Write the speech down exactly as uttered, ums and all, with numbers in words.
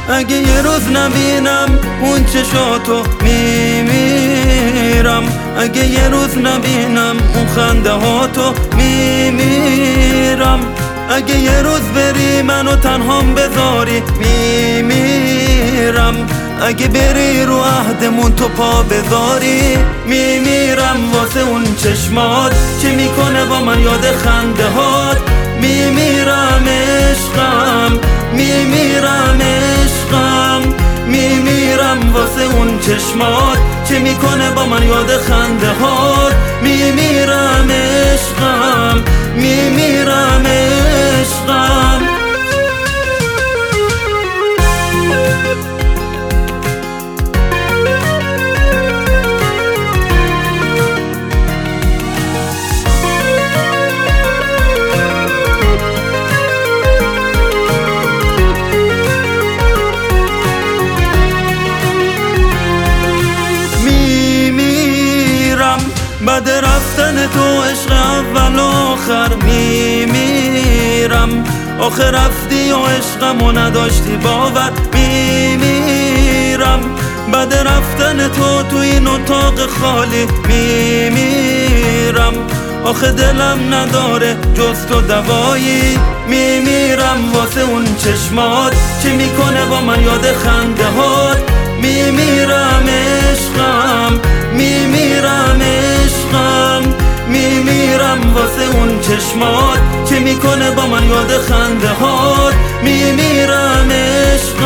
اگه یه روز نبینم اون چشاتو میمیرم، اگه یه روز نبینم اون خنده هاتو میمیرم، اگه یه روز بری منو تنهام بذاری میمیرم، اگه بری رو عهدمون تو پا بذاری میمیرم. واسه اون چشمات چه میکنه با من یاد خنده هات میمیرم عشقم، میمیرم عشقم، میمیرم. واسه اون چشمات چه میکنه با من یاد خنده هات میمیرم عشقم، میمیرم عشقم. بعد رفتن تو عشق اول آخر میمیرم، آخر رفتی و عشقمو نداشتی باور میمیرم. بعد رفتن تو تو این اتاق خالی میمیرم، آخه دلم نداره جز تو دوایی میمیرم. واسه اون چشمات چی میکنه با من یاد خنده هات میمیرم عشقم، میمیرم عشقم، میمیرم. واسه اون چشمات چی میکنه با من یاد خنده هات میمیرم عشقم.